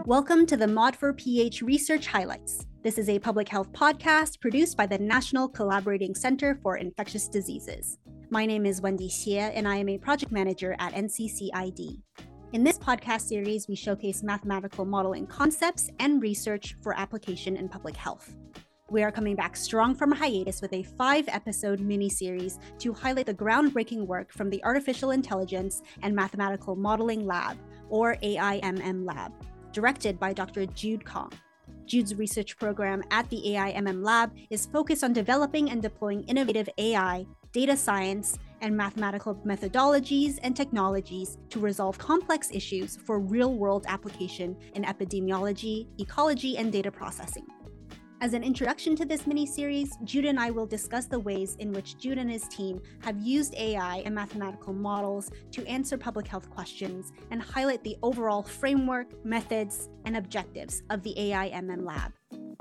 Welcome to the Mod4PH Research Highlights. This is a public health podcast produced by the National Collaborating Center for Infectious Diseases. My name is Wendy Xie, and I am a project manager at NCCID. In this podcast series, we showcase mathematical modeling concepts and research for application in public health. We are coming back strong from a hiatus with a 5-episode mini-series to highlight the groundbreaking work from the Artificial Intelligence and Mathematical Modeling Lab, or AIMM Lab, directed by Dr. Jude Kong. Jude's research program at the AIMM Lab is focused on developing and deploying innovative AI, data science, and mathematical methodologies and technologies to resolve complex issues for real-world application in epidemiology, ecology, and data processing. As an introduction to this mini-series, Jude and I will discuss the ways in which Jude and his team have used AI and mathematical models to answer public health questions and highlight the overall framework, methods, and objectives of the AIMM Lab.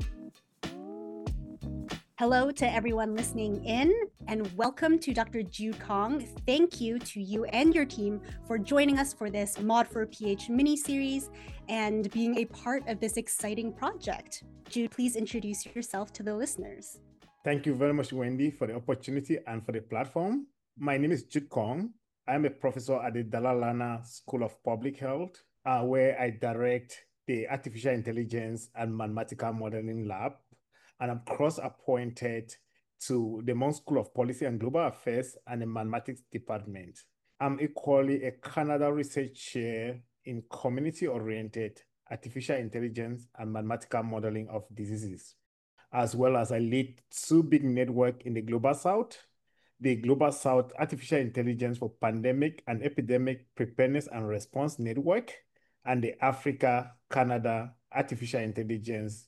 Hello to everyone listening in, and welcome to Dr. Jude Kong. Thank you to you and your team for joining us for this Mod4PH mini-series and being a part of this exciting project. Jude, please introduce yourself to the listeners. Thank you very much, Wendy, for the opportunity and for the platform. My name is Jude Kong. I'm a professor at the Dalla Lana School of Public Health, where I direct the Artificial Intelligence and Mathematical Modeling Lab. And I'm cross-appointed to the Mount School of Policy and Global Affairs and the Mathematics Department. I'm equally a Canada Research Chair in Community-Oriented Artificial Intelligence and Mathematical Modeling of Diseases, as well as I lead 2 big networks in the Global South, the Global South Artificial Intelligence for Pandemic and Epidemic Preparedness and Response Network, and the Africa-Canada Artificial Intelligence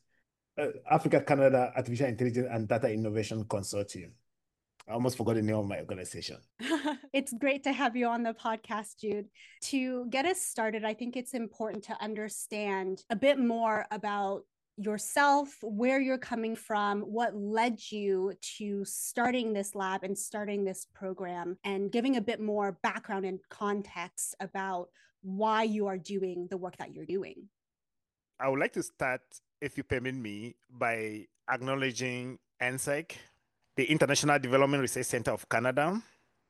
and Data Innovation Consortium. I almost forgot the name of my organization. It's great to have you on the podcast, Jude. To get us started, I think it's important to understand a bit more about yourself, where you're coming from, what led you to starting this lab and starting this program, and giving a bit more background and context about why you are doing the work that you're doing. I would like to start, if you permit me, by acknowledging NSEC, the International Development Research Center of Canada,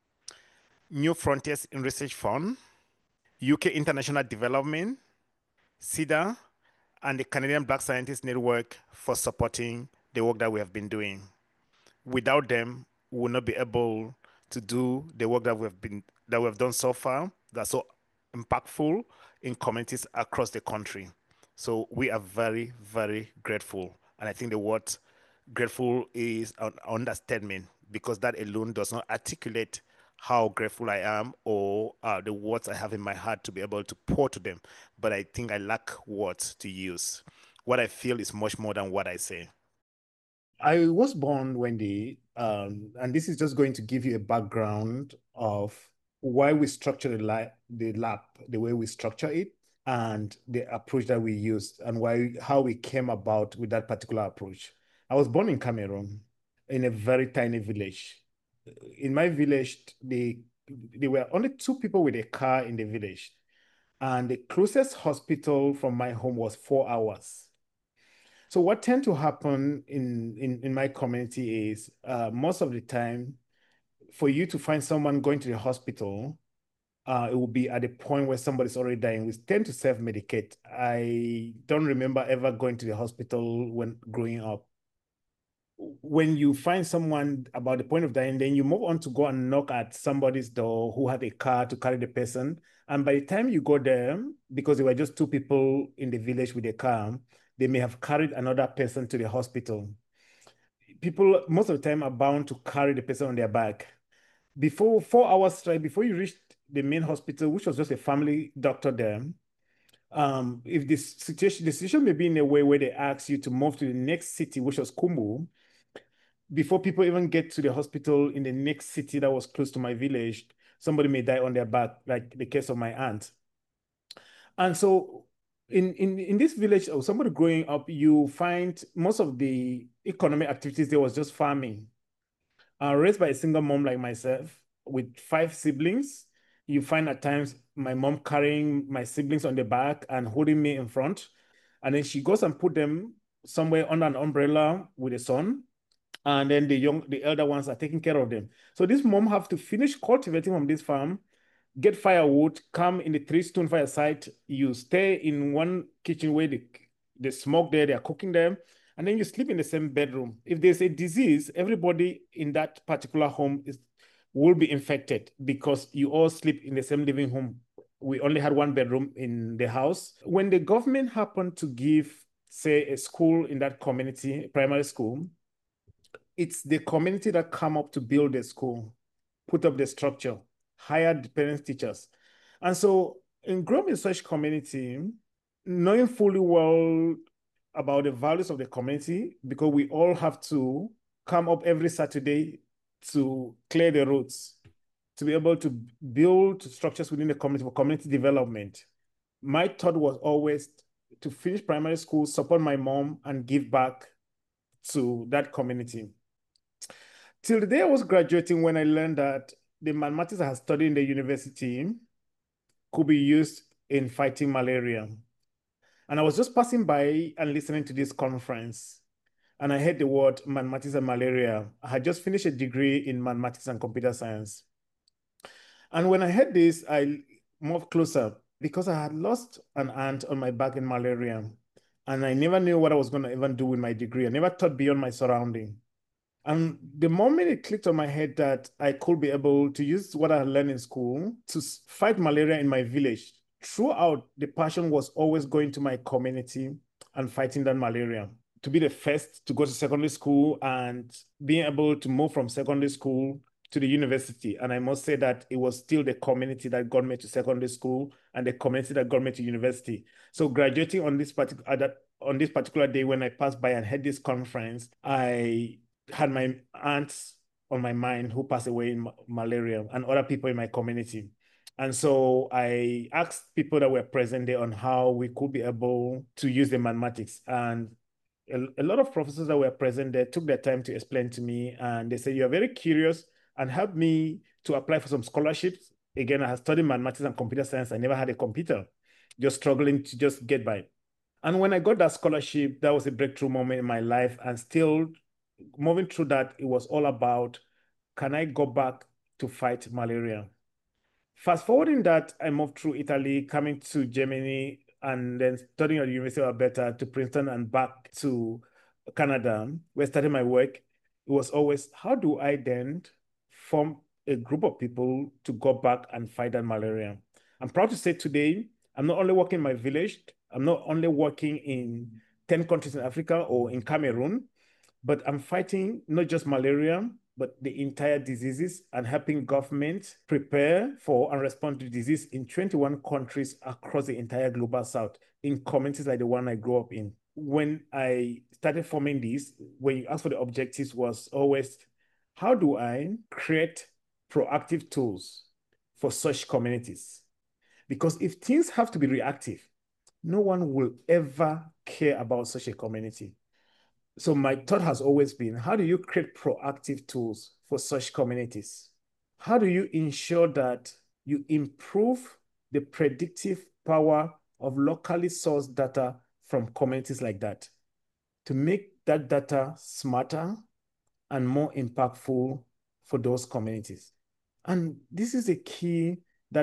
New Frontiers in Research Fund, UK International Development, CIDA, and the Canadian Black Scientists Network for supporting the work that we have been doing. Without them, we will not be able to do the work that we have done so far, that's so impactful in communities across the country. So we are very, very grateful. And I think the word grateful is an understatement, because that alone does not articulate how grateful I am or the words I have in my heart to be able to pour to them. But I think I lack words to use. What I feel is much more than what I say. I was born, Wendy, and this is just going to give you a background of why we structure the lab the way we structure it, and the approach that we used, and how we came about with that particular approach. I was born in Cameroon, in a very tiny village. In my village, there were only 2 people with a car in the village, and the closest hospital from my home was 4 hours. So what tend to happen in my community is most of the time, for you to find someone going to the hospital, it will be at a point where somebody's already dying. We tend to self-medicate. I don't remember ever going to the hospital when growing up. When you find someone about the point of dying, then you move on to go and knock at somebody's door who had a car to carry the person. And by the time you go there, because there were just 2 people in the village with a car, they may have carried another person to the hospital. People, most of the time, are bound to carry the person on their back. Before 4 hours straight, before you reach the main hospital, which was just a family doctor there, if the situation may be in a way where they ask you to move to the next city, which was Kumbu, before people even get to the hospital in the next city that was close to my village, somebody may die on their back, like the case of my aunt. And so in this village, or somebody growing up, you find most of the economic activities there was just farming. Raised by a single mom like myself with 5 siblings, you find at times my mom carrying my siblings on the back and holding me in front. And then she goes and put them somewhere under an umbrella with the sun. And then the elder ones are taking care of them. So this mom have to finish cultivating from this farm, get firewood, come in the 3-stone fireside. You stay in one kitchen where the smoke there, they are cooking them, and then you sleep in the same bedroom. If there's a disease, everybody in that particular home will be infected because you all sleep in the same living room. We only had one bedroom in the house. When the government happened to give, say, a school in that community, primary school, it's the community that come up to build the school, put up the structure, hire the parents, teachers. And so in growing in such community, knowing fully well about the values of the community, because we all have to come up every Saturday to clear the roads, to be able to build structures within the community for community development. My thought was always to finish primary school, support my mom, and give back to that community. Till the day I was graduating, when I learned that the mathematics I had studied in the university could be used in fighting malaria. And I was just passing by and listening to this conference, and I heard the word mathematics and malaria. I had just finished a degree in mathematics and computer science. And when I heard this, I moved closer because I had lost an aunt on my back in malaria. And I never knew what I was going to even do with my degree. I never thought beyond my surrounding. And the moment it clicked on my head that I could be able to use what I learned in school to fight malaria in my village, throughout, the passion was always going to my community and fighting that malaria. To be the first to go to secondary school and being able to move from secondary school to the university. And I must say that it was still the community that got me to secondary school and the community that got me to university. So graduating on this particular day when I passed by and had this conference, I had my aunts on my mind who passed away in malaria and other people in my community. And so I asked people that were present there on how we could be able to use the mathematics. And a lot of professors that were present there took their time to explain to me. And they said, "You are very curious," and helped me to apply for some scholarships. Again, I had studied mathematics and computer science. I never had a computer, just struggling to just get by. And when I got that scholarship, that was a breakthrough moment in my life. And still moving through that, it was all about, can I go back to fight malaria? Fast forwarding that, I moved through Italy, coming to Germany, and then studying at the University of Alberta to Princeton and back to Canada, where I started my work. It was always, how do I then form a group of people to go back and fight that malaria? I'm proud to say today, I'm not only working in my village, I'm not only working in 10 countries in Africa or in Cameroon, but I'm fighting not just malaria, but the entire diseases and helping governments prepare for and respond to disease in 21 countries across the entire global south, in communities like the one I grew up in. When I started forming this, when you ask for the objectives, was always, how do I create proactive tools for such communities? Because if things have to be reactive, no one will ever care about such a community. So my thought has always been, how do you create proactive tools for such communities? How do you ensure that you improve the predictive power of locally sourced data from communities like that to make that data smarter and more impactful for those communities? And this is a key that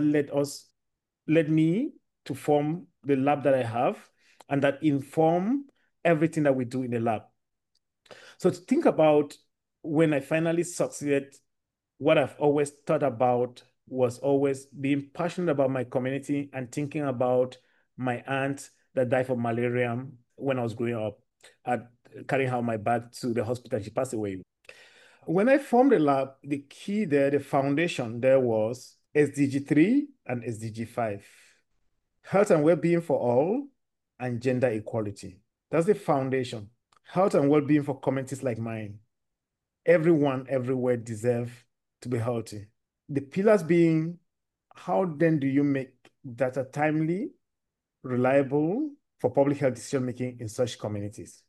led me to form the lab that I have and that inform everything that we do in the lab. So to think about when I finally succeeded, what I've always thought about was always being passionate about my community and thinking about my aunt that died from malaria when I was growing up, carrying her on my back to the hospital. She passed away. When I formed the lab, the key there, the foundation there was SDG 3 and SDG 5. Health and well-being for all and gender equality. That's the foundation. Health and well-being for communities like mine. Everyone, everywhere deserve to be healthy. The pillars being, how then do you make data timely, reliable for public health decision-making in such communities?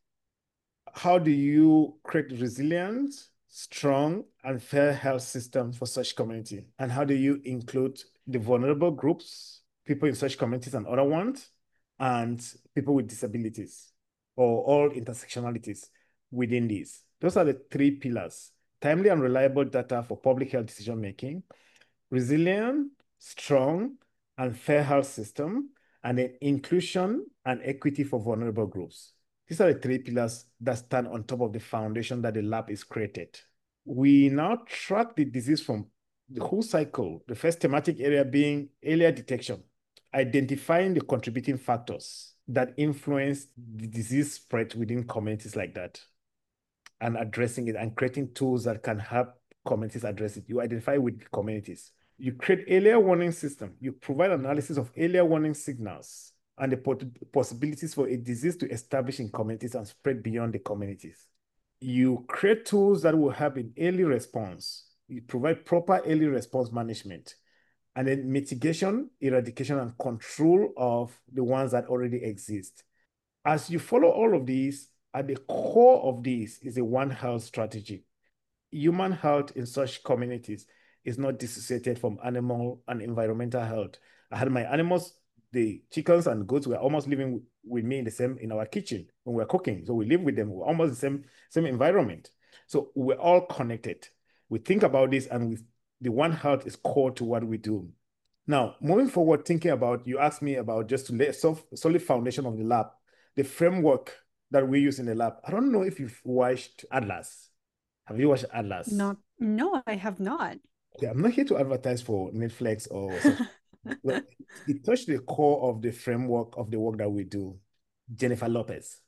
How do you create resilient, strong, and fair health systems for such community? And how do you include the vulnerable groups, people in such communities and other ones, and people with disabilities, or all intersectionalities within these. Those are the three pillars: timely and reliable data for public health decision making, resilient, strong, and fair health system, and then inclusion and equity for vulnerable groups. These are the three pillars that stand on top of the foundation that the lab is created. We now track the disease from the whole cycle, the first thematic area being earlier detection, identifying the contributing factors that influence the disease spread within communities like that, and addressing it and creating tools that can help communities address it. You identify with communities. You create earlier warning system. You provide analysis of earlier warning signals and the possibilities for a disease to establish in communities and spread beyond the communities. You create tools that will help in early response. You provide proper early response management, and then mitigation, eradication, and control of the ones that already exist. As you follow all of these, at the core of this is a One Health strategy. Human health in such communities is not dissociated from animal and environmental health. I had my animals, the chickens and goats, were almost living with me in our kitchen when we're cooking. So we live with them. We're almost the same environment. So we're all connected. We think about this, and the One Health is core to what we do. Now, moving forward, thinking about, you asked me about just to lay a solid foundation of the lab, the framework that we use in the lab. I don't know if you've watched Atlas. Have you watched Atlas? No, I have not. Okay, I'm not here to advertise for Netflix or something. But it touched the core of the framework of the work that we do. Jennifer Lopez.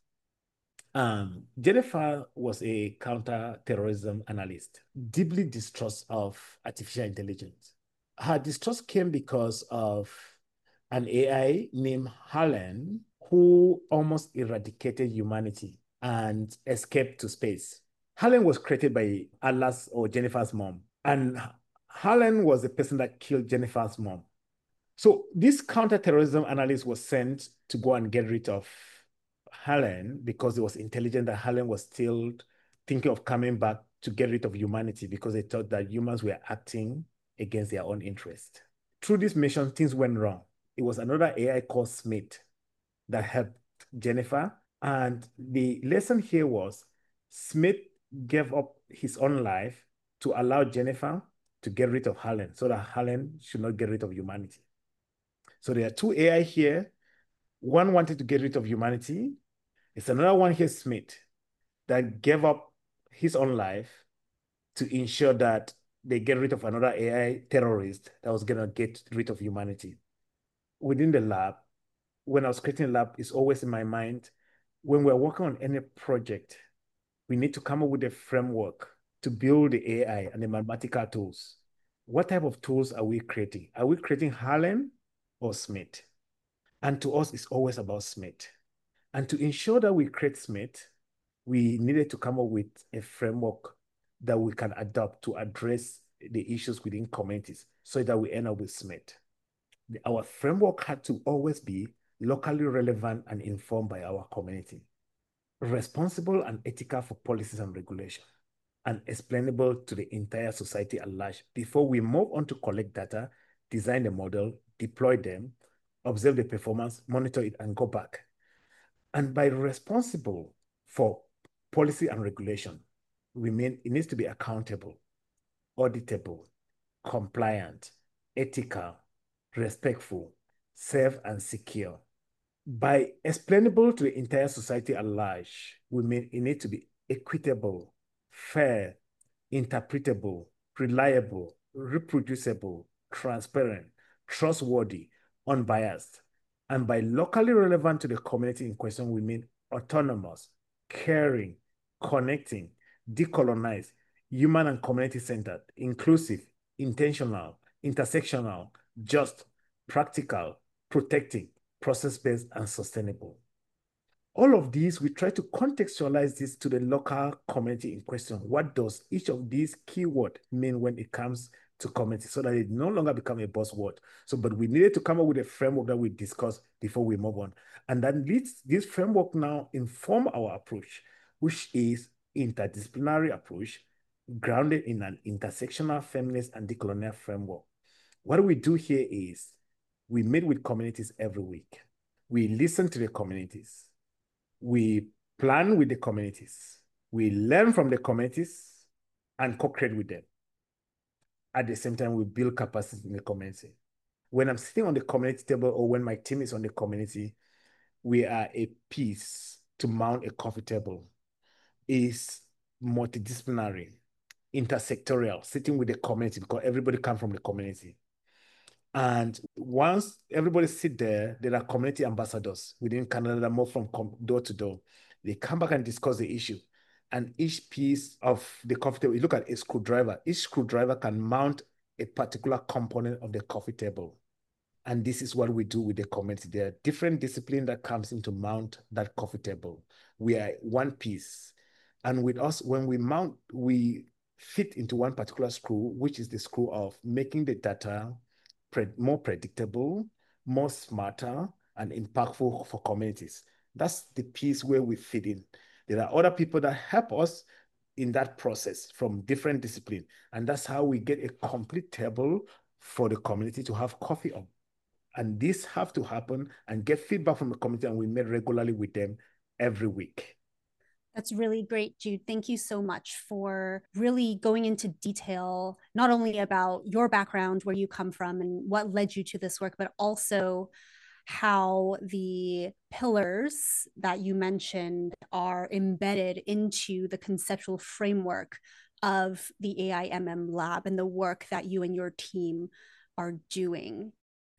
Jennifer was a counter-terrorism analyst, deeply distrust of artificial intelligence. Her distrust came because of an AI named Harlan, who almost eradicated humanity and escaped to space. Harlan was created by Atlas, or Jennifer's mom, and Harlan was the person that killed Jennifer's mom. So this counterterrorism analyst was sent to go and get rid of Harlan because it was intelligent that Harlan was still thinking of coming back to get rid of humanity, because they thought that humans were acting against their own interest. Through this mission, things went wrong. It was another AI called Smith that helped Jennifer. And the lesson here was Smith gave up his own life to allow Jennifer to get rid of Harlan, so that Harlan should not get rid of humanity. So there are two AI here. One wanted to get rid of humanity. It's another one here, Smith, that gave up his own life to ensure that they get rid of another AI terrorist that was going to get rid of humanity. Within the lab, when I was creating a lab, it's always in my mind, when we're working on any project, we need to come up with a framework to build the AI and the mathematical tools. What type of tools are we creating? Are we creating Harlan or Smith? And to us, it's always about Smith. And to ensure that we create Smith, we needed to come up with a framework that we can adopt to address the issues within communities, so that we end up with Smith. Our framework had to always be locally relevant and informed by our community, responsible and ethical for policies and regulation, and explainable to the entire society at large before we move on to collect data, design the model, deploy them, observe the performance, monitor it, and go back. And by responsible for policy and regulation, we mean it needs to be accountable, auditable, compliant, ethical, respectful, safe, and secure. By explainable to the entire society at large, we mean it needs to be equitable, fair, interpretable, reliable, reproducible, transparent, trustworthy, unbiased. And by locally relevant to the community in question, we mean autonomous, caring, connecting, decolonized, human and community-centered, inclusive, intentional, intersectional, just, practical, protecting, process-based, and sustainable. All of these, we try to contextualize this to the local community in question. What does each of these keywords mean when it comes to community, so that it no longer become a buzzword? But we needed to come up with a framework that we discuss before we move on. And that leads, this framework now inform our approach, which is interdisciplinary approach grounded in an intersectional, feminist, and decolonial framework. What we do here is we meet with communities every week. We listen to the communities. We plan with the communities. We learn from the communities and co-create with them. At the same time, we build capacity in the community. When I'm sitting on the community table or when my team is on the community, we are a piece to mount a coffee table. Is multidisciplinary, intersectorial, sitting with the community because everybody comes from the community. And once everybody sit there, there are community ambassadors within Canada that move from door to door. They come back and discuss the issue. And each piece of the coffee table, you look at a screwdriver, each screwdriver can mount a particular component of the coffee table. And this is what we do with the community. There are different disciplines that comes into mount that coffee table. We are one piece. And with us, when we mount, we fit into one particular screw, which is the screw of making the data more predictable, more smarter, and impactful for communities. That's the piece where we fit in. There are other people that help us in that process from different disciplines. And that's how we get a complete table for the community to have coffee on. And this have to happen and get feedback from the community, and we meet regularly with them every week. That's really great, Jude. Thank you so much for really going into detail, not only about your background, where you come from and what led you to this work, but also how the pillars that you mentioned are embedded into the conceptual framework of the AIMM lab and the work that you and your team are doing.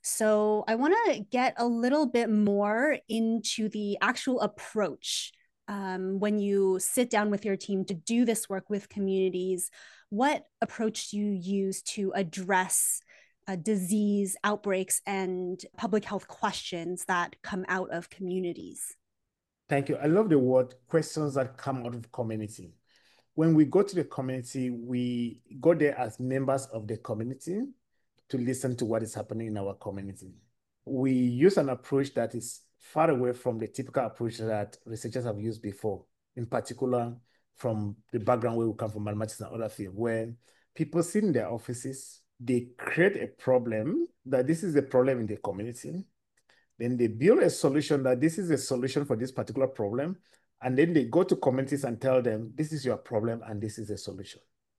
So I want to get a little bit more into the actual approach. When you sit down with your team to do this work with communities, what approach do you use to address disease outbreaks and public health questions that come out of communities? Thank you. I love the word questions that come out of community. When we go to the community, we go there as members of the community to listen to what is happening in our community. We use an approach that is far away from the typical approach that researchers have used before, in particular from the background where we come from, mathematics and other fields, where people sit in their offices, they create a problem that this is a problem in the community. Then they build a solution that this is a solution for this particular problem. And then they go to communities and tell them, this is your problem and this is a solution.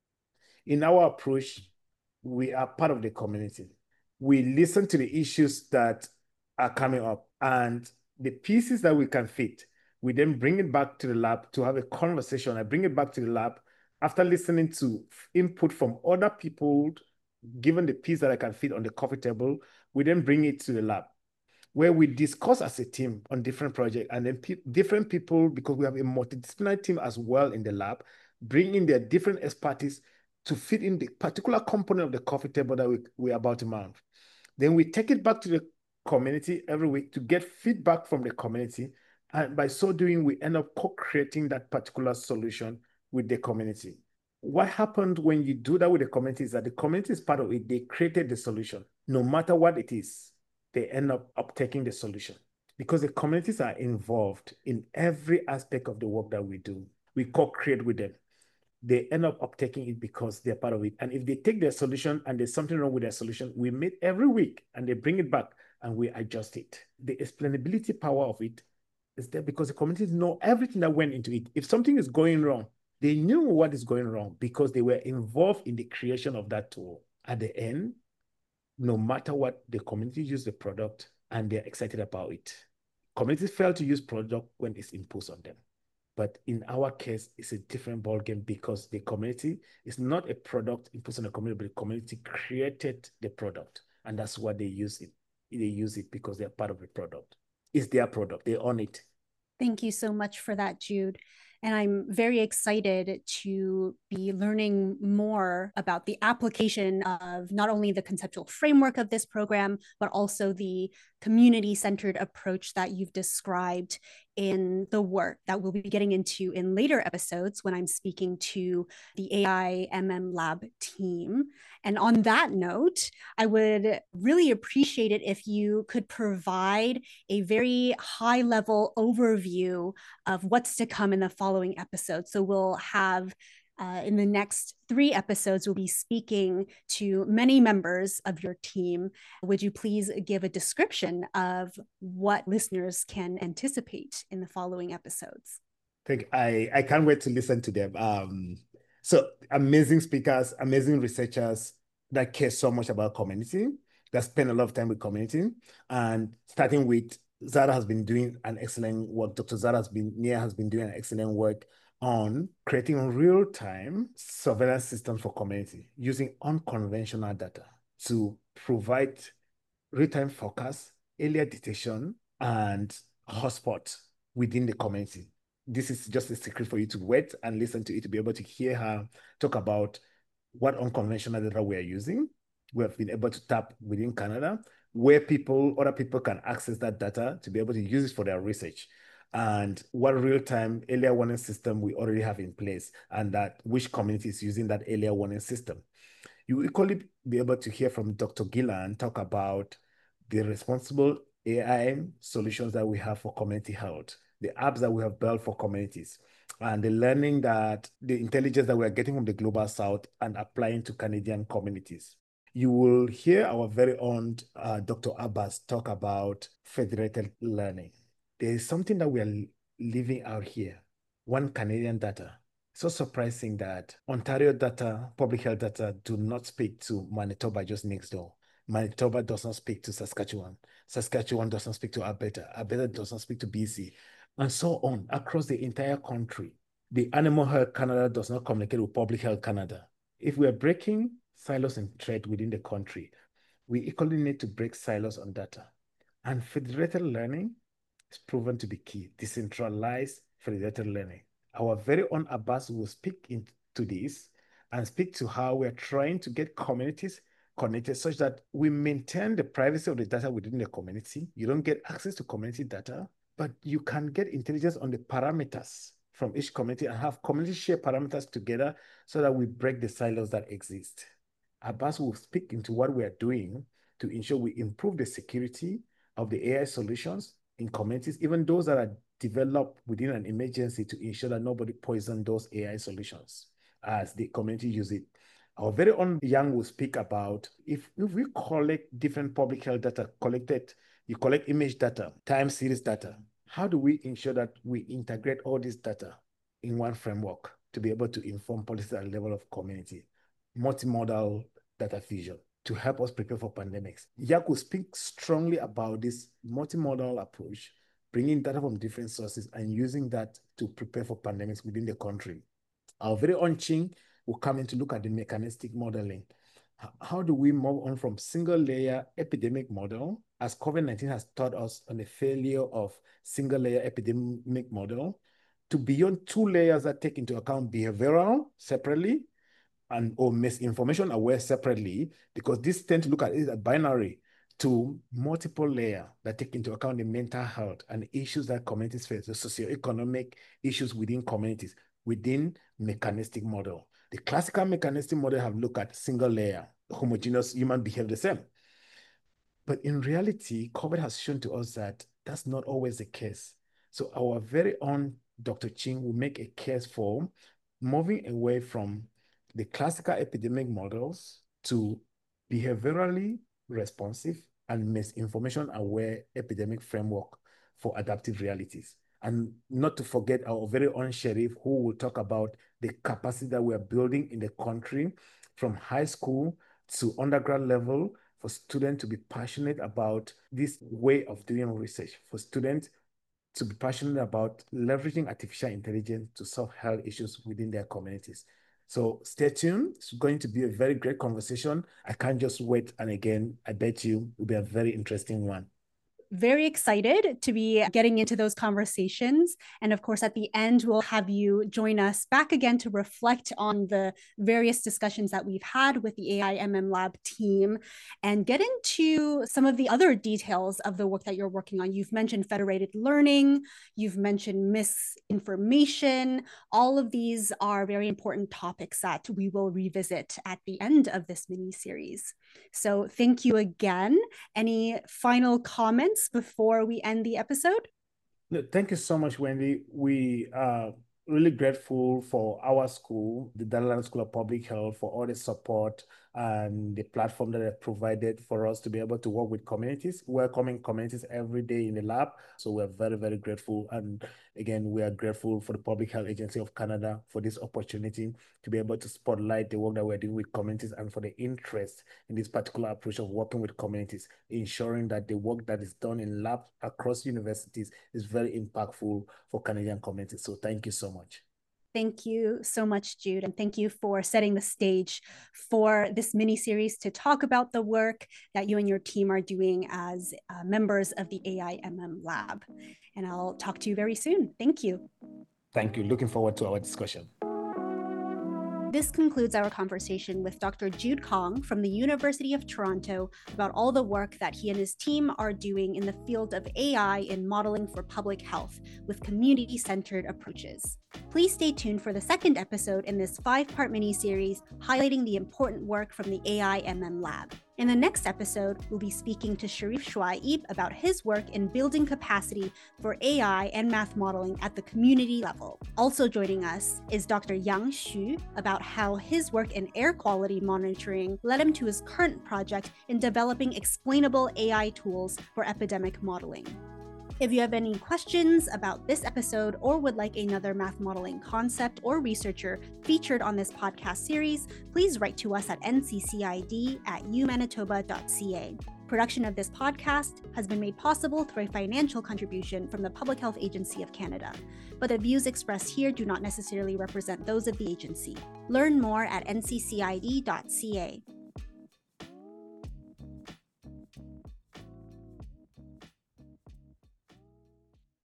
In our approach, we are part of the community. We listen to the issues that are coming up and the pieces that we can fit, we then bring it back to the lab to have a conversation. I bring it back to the lab after listening to input from other people, given the piece that I can fit on the coffee table, we then bring it to the lab where we discuss as a team on different projects, and then different people, because we have a multidisciplinary team as well in the lab, bring in their different expertise to fit in the particular component of the coffee table that we're about to mount. Then we take it back to the community every week to get feedback from the community. And by so doing, we end up co-creating that particular solution with the community. What happened when you do that with the community is that the community is part of it. They created the solution. No matter what it is, they end up uptaking the solution because the communities are involved in every aspect of the work that we do. We co-create with them. They end up uptaking it because they're part of it. And if they take their solution and there's something wrong with their solution, we meet every week and they bring it back and we adjust it. The explainability power of it is there because the communities know everything that went into it. If something is going wrong, they knew what is going wrong because they were involved in the creation of that tool. At the end, no matter what, the community use the product and they're excited about it. Communities fail to use product when it's imposed on them. But in our case, it's a different ballgame because the community is not a product imposed on the community, but the community created the product. And that's why they use it. They use it because they're part of the product. It's their product. They own it. Thank you so much for that, Jude. And I'm very excited to be learning more about the application of not only the conceptual framework of this program, but also the community-centered approach that you've described in the work that we'll be getting into in later episodes when I'm speaking to the AIMM Lab team. And on that note, I would really appreciate it if you could provide a very high-level overview of what's to come in the following episode. So we'll have In the next 3 episodes, we'll be speaking to many members of your team. Would you please give a description of what listeners can anticipate in the following episodes? I can't wait to listen to them. So amazing speakers, amazing researchers that care so much about community, that spend a lot of time with community. And starting with Zara has been doing an excellent work. Dr. Nia has been doing an excellent work on creating real-time surveillance systems for community using unconventional data to provide real-time forecast, earlier detection, and hotspot within the community. This is just a secret for you to wait and listen to it to be able to hear her talk about what unconventional data we are using. We have been able to tap within Canada where other people can access that data to be able to use it for their research, and what real-time earlier warning system we already have in place, and that which community is using that earlier warning system. You will equally be able to hear from Dr. Gillan talk about the responsible AI solutions that we have for community health, the apps that we have built for communities, and the learning that the intelligence that we're getting from the global south and applying to Canadian communities. You will hear our very own Dr. Abbas talk about federated learning. There is something that we are leaving out here, one Canadian data. So surprising that Ontario data, public health data, do not speak to Manitoba just next door. Manitoba does not speak to Saskatchewan. Saskatchewan does not speak to Alberta. Alberta does not speak to BC, and so on across the entire country. The Animal Health Canada does not communicate with Public Health Canada. If we are breaking silos and thread within the country, we equally need to break silos on data. And federated learning is proven to be key. Decentralized federated learning. Our very own Abbas will speak into this and speak to how we're trying to get communities connected such that we maintain the privacy of the data within the community. You don't get access to community data, but you can get intelligence on the parameters from each community and have community share parameters together so that we break the silos that exist. Abbas will speak into what we are doing to ensure we improve the security of the AI solutions in communities, even those that are developed within an emergency, to ensure that nobody poisons those AI solutions as the community use it. Our very own Yang will speak about if we collect different public health data you collect image data, time series data, how do we ensure that we integrate all this data in one framework to be able to inform policy at the level of community? Multimodal data fusion to help us prepare for pandemics. Yak will speak strongly about this multimodal approach, bringing data from different sources and using that to prepare for pandemics within the country. Our very own Ching will come in to look at the mechanistic modeling. How do we move on from single layer epidemic model, as COVID-19 has taught us on the failure of single layer epidemic model, to beyond 2 layers that take into account behavioral separately or misinformation aware separately, because this tend to look at it as binary, to multiple layer that take into account the mental health and issues that communities face, the socioeconomic issues within communities, within mechanistic model. The classical mechanistic model have looked at single layer, homogeneous human behave the same. But in reality, COVID has shown to us that that's not always the case. So our very own Dr. Ching will make a case for moving away from the classical epidemic models to behaviorally responsive and misinformation aware epidemic framework for adaptive realities. And not to forget our very own Sheriff, who will talk about the capacity that we are building in the country from high school to undergrad level for students to be passionate about this way of doing research, for students to be passionate about leveraging artificial intelligence to solve health issues within their communities. So stay tuned. It's going to be a very great conversation. I can't just wait. And again, I bet you it will be a very interesting one. Very excited to be getting into those conversations. And of course, at the end, we'll have you join us back again to reflect on the various discussions that we've had with the AI/MM Lab team and get into some of the other details of the work that you're working on. You've mentioned federated learning, you've mentioned misinformation. All of these are very important topics that we will revisit at the end of this mini-series. So thank you again. Any final comments before we end the episode? No, thank you so much, Wendy. We really grateful for our school, the Dalaland School of Public Health, for all the support and the platform that they provided for us to be able to work with communities, welcoming communities every day in the lab. So we're very, very grateful. And again, we are grateful for the Public Health Agency of Canada for this opportunity to be able to spotlight the work that we're doing with communities and for the interest in this particular approach of working with communities, ensuring that the work that is done in labs across universities is very impactful for Canadian communities. So thank you so much. Thank you so much, Jude, and thank you for setting the stage for this mini-series to talk about the work that you and your team are doing as members of the AIMM Lab. And I'll talk to you very soon. Thank you. Thank you. Looking forward to our discussion. This concludes our conversation with Dr. Jude Kong from the University of Toronto about all the work that he and his team are doing in the field of AI in modeling for public health with community-centered approaches. Please stay tuned for the second episode in this 5-part mini-series highlighting the important work from the AIMM Lab. In the next episode, we'll be speaking to Sharif Shuaib about his work in building capacity for AI and math modeling at the community level. Also joining us is Dr. Yang Xu about how his work in air quality monitoring led him to his current project in developing explainable AI tools for epidemic modeling. If you have any questions about this episode or would like another math modeling concept or researcher featured on this podcast series, please write to us at nccid@umanitoba.ca. Production of this podcast has been made possible through a financial contribution from the Public Health Agency of Canada, but the views expressed here do not necessarily represent those of the agency. Learn more at nccid.ca.